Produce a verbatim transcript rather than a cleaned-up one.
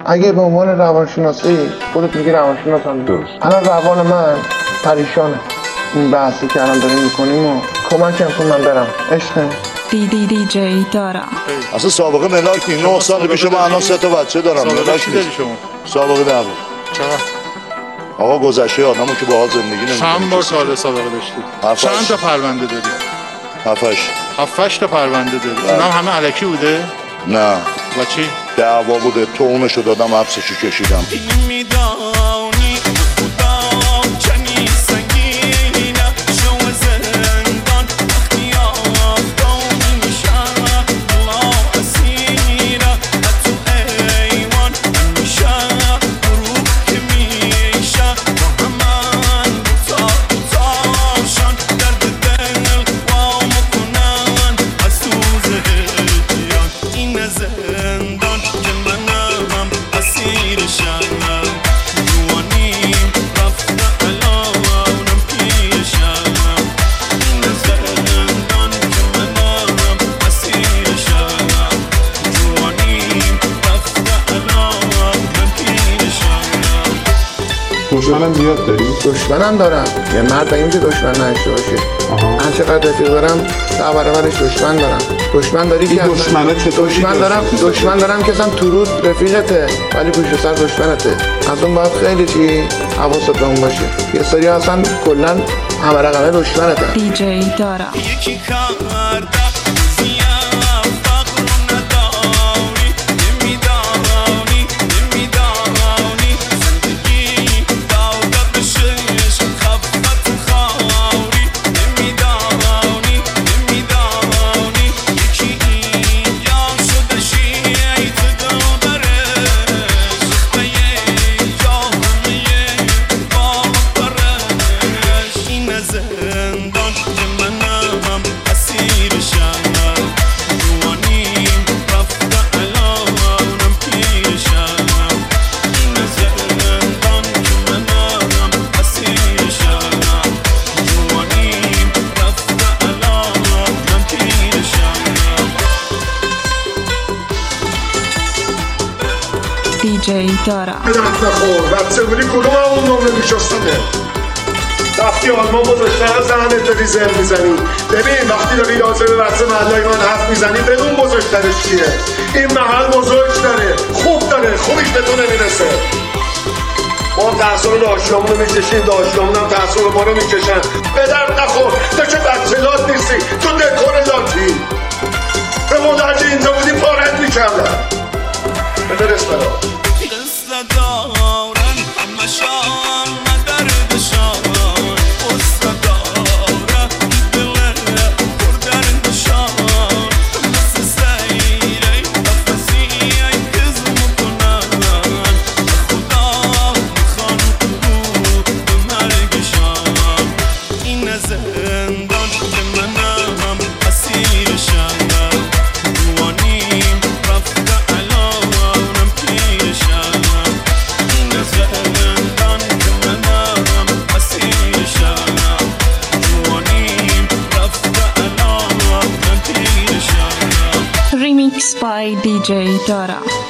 اگه به عنوان روانشناسی خودت میگی روانشناسم، درست، الان روان من پریشانه. این بحثی که الان داریم میکنیم و کمکم کن من برم. عشق دی دی دی جی دارا. اصلا سابقه ملاک نیم. نه سال پیش من الان سه تا بچه دارم. ملاک نیست. سابقه دعوا چقدر؟ آقا گذشته آدمو که باهات زندگی نمی‌کنه. چند بار سال سابقه داشتی؟ چند تا پرونده داری؟ هفتش هفتش تا پرونده داری. اونا همه الکی بوده؟ نه. و چی؟ دعوا بوده، تومشو دادم، حبسشو کشیدم. دشمنم زیاد داری؟ دشمنم دارم. یه مرد اینجا دشمن نشته باشه. هر چقدر رفیق دارم ده برابرش دشمن دارم. دشمن داری که دشمنه چطور؟ دشمن دارم دشمن دارم که اصلا تو رود رفیقته ولی پشت سر دشمنته. از اون باید خیلی چی حواست به اون باشه. یه سری اصلا کلا همه رقمه دشمنته. دی جی دارا. دی جی دارا. بدرد نخور بچه بودی کدوم همون نمره میشستنه رفتی آلمان بزرگتر زنت ریزر میزنی. ببین وقتی داری لازم به بچه محلای من حرف میزنی بدون بزرگترش کیه. این محل بزرگ داره، خوب داره، خوبیش به تو نمیرسه. ما هم تحصیل داشتامون رو میکشیم، داشتامون هم تحصیل ما رو میکشن. بدرد نخور تو که بچه لات نیستی، تو دکور لاتی. به مدرجه اینجا بودی پارت میکردن. بده رست برا دارن همه شام ندرد شام استداره دله بردن شام مثل سیره نفسی ای کز مکنن خدا میخوان تو به مرگ شام این زندان که منم اسیر شم دوانیم رفته الانم پیشم Remix by دی جی دارا.